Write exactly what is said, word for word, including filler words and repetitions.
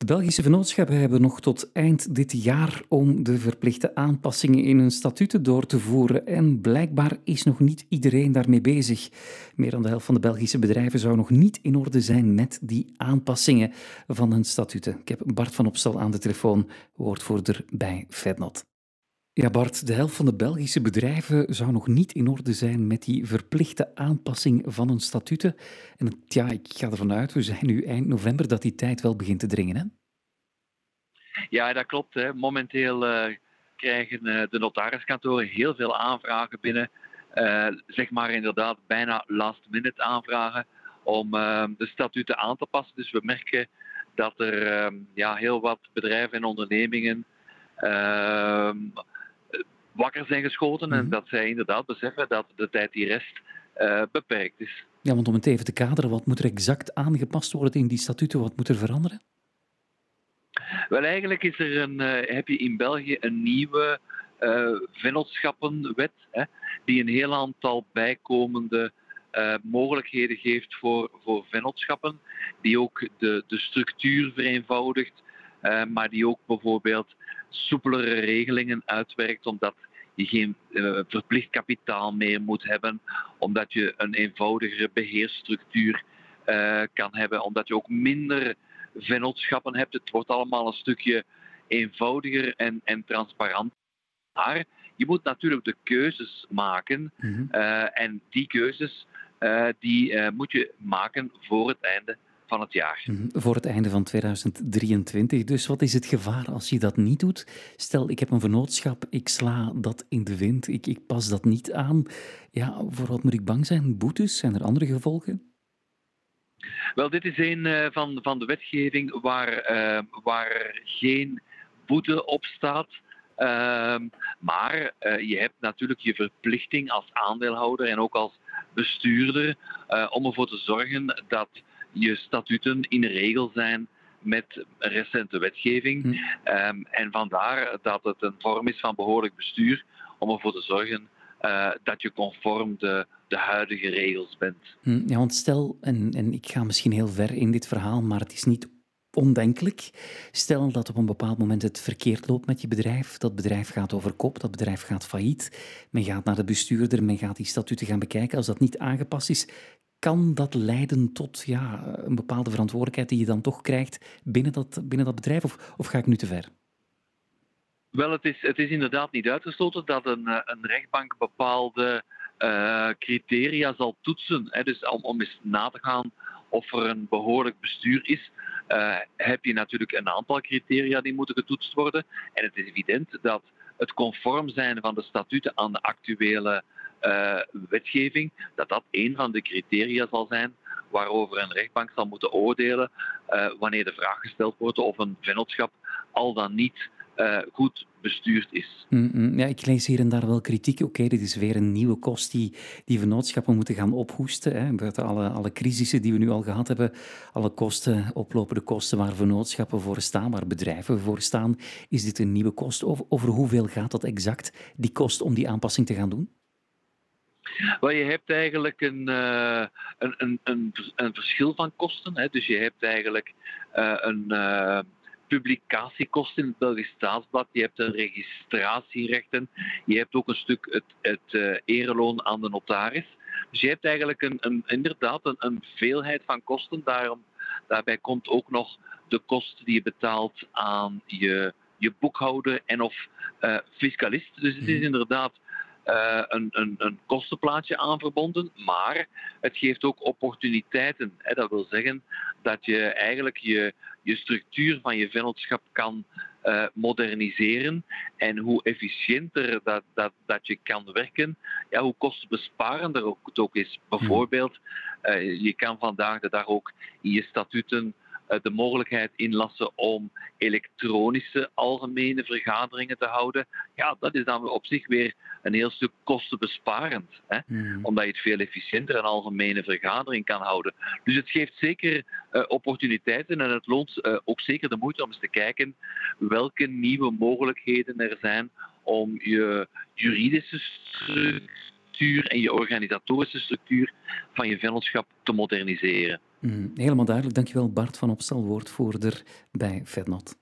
De Belgische vennootschappen hebben nog tot eind dit jaar om de verplichte aanpassingen in hun statuten door te voeren. En blijkbaar is nog niet iedereen daarmee bezig. Meer dan de helft van de Belgische bedrijven zou nog niet in orde zijn met die aanpassingen van hun statuten. Ik heb Bart van Opstal aan de telefoon, woordvoerder bij Fednot. Ja, Bart, de helft van de Belgische bedrijven zou nog niet in orde zijn met die verplichte aanpassing van hun statuten. En het- ja, ik ga ervan uit, we zijn nu eind november, dat die tijd wel begint te dringen, hè? Ja, dat klopt. Hè. Momenteel uh, krijgen uh, de notariskantoren heel veel aanvragen binnen. Uh, zeg maar inderdaad bijna last-minute aanvragen om uh, de statuten aan te passen. Dus we merken dat er uh, ja, heel wat bedrijven en ondernemingen uh, wakker zijn geschoten. Mhm. En dat zij inderdaad beseffen dat de tijd die rest uh, beperkt is. Ja, want om het even te kaderen, wat moet er exact aangepast worden in die statuten? Wat moet er veranderen? Wel, eigenlijk is er een, uh, heb je in België een nieuwe uh, vennootschappenwet, hè, die een heel aantal bijkomende uh, mogelijkheden geeft voor, voor vennootschappen, die ook de, de structuur vereenvoudigt, uh, maar die ook bijvoorbeeld soepelere regelingen uitwerkt, omdat je geen uh, verplicht kapitaal meer moet hebben, omdat je een eenvoudigere beheersstructuur uh, kan hebben, omdat je ook minder vennootschappen hebt. Het wordt allemaal een stukje eenvoudiger en, en transparant. Maar je moet natuurlijk de keuzes maken. Mhm. Uh, en die keuzes uh, die, uh, moet je maken voor het einde van het jaar. Mhm. Voor het einde van tweeduizend drieëntwintig. Dus wat is het gevaar als je dat niet doet? Stel, ik heb een vennootschap, ik sla dat in de wind, ik, ik pas dat niet aan. Ja, voor wat moet ik bang zijn? Boetes? Zijn er andere gevolgen? Wel, dit is een uh, van, van de wetgeving waar, uh, waar geen boete op staat. Uh, maar uh, je hebt natuurlijk je verplichting als aandeelhouder en ook als bestuurder uh, om ervoor te zorgen dat je statuten in regel zijn met recente wetgeving. Hm. Um, en vandaar dat het een vorm is van behoorlijk bestuur om ervoor te zorgen uh, dat je conform de, de huidige regels bent. Hm, ja, want stel, en, en ik ga misschien heel ver in dit verhaal, maar het is niet ondenkelijk. Stel dat op een bepaald moment het verkeerd loopt met je bedrijf. Dat bedrijf gaat over kop, dat bedrijf gaat failliet. Men gaat naar de bestuurder, men gaat die statuten gaan bekijken. Als dat niet aangepast is, kan dat leiden tot ja, een bepaalde verantwoordelijkheid die je dan toch krijgt binnen dat, binnen dat bedrijf? Of, of ga ik nu te ver? Wel, het is, het is inderdaad niet uitgesloten dat een, een rechtbank bepaalde uh, criteria zal toetsen. Hè. Dus om, om eens na te gaan of er een behoorlijk bestuur is, uh, heb je natuurlijk een aantal criteria die moeten getoetst worden. En het is evident dat het conform zijn van de statuten aan de actuele uh, wetgeving, dat dat een van de criteria zal zijn waarover een rechtbank zal moeten oordelen uh, wanneer de vraag gesteld wordt of een vennootschap al dan niet Uh, goed bestuurd is. Mm-mm. Ja, ik lees hier en daar wel kritiek. Oké, okay, dit is weer een nieuwe kost die, die vennootschappen moeten gaan ophoesten. Hè. Buiten alle, alle crisissen die we nu al gehad hebben, alle kosten, oplopende kosten waar vennootschappen voor staan, waar bedrijven voor staan, is dit een nieuwe kost? Over, over hoeveel gaat dat exact, die kost om die aanpassing te gaan doen? Wel, je hebt eigenlijk een, uh, een, een, een, een verschil van kosten. Hè. Dus je hebt eigenlijk uh, een... Uh, publicatiekosten in het Belgisch Staatsblad, je hebt de registratierechten, je hebt ook een stuk het, het uh, ereloon aan de notaris. Dus je hebt eigenlijk een, een, inderdaad een, een veelheid van kosten. Daarom, daarbij komt ook nog de kost die je betaalt aan je, je boekhouder en of uh, fiscalist. Dus het is inderdaad Uh, een, een, een kostenplaatje aan verbonden, maar het geeft ook opportuniteiten. Hè. Dat wil zeggen dat je eigenlijk je, je structuur van je vennootschap kan uh, moderniseren en hoe efficiënter dat, dat, dat je kan werken, ja, hoe kostenbesparender ook, het ook is. Bijvoorbeeld, uh, je kan vandaag de dag ook in je statuten de mogelijkheid inlassen om elektronische algemene vergaderingen te houden. Ja, dat is dan op zich weer een heel stuk kostenbesparend. Hè? Mm. Omdat je het veel efficiënter een algemene vergadering kan houden. Dus het geeft zeker uh, opportuniteiten en het loont uh, ook zeker de moeite om eens te kijken welke nieuwe mogelijkheden er zijn om je juridische structuur en je organisatorische structuur van je vennootschap te moderniseren. Mm, helemaal duidelijk. Dankjewel Bart van Opstal, woordvoerder bij Vetnot.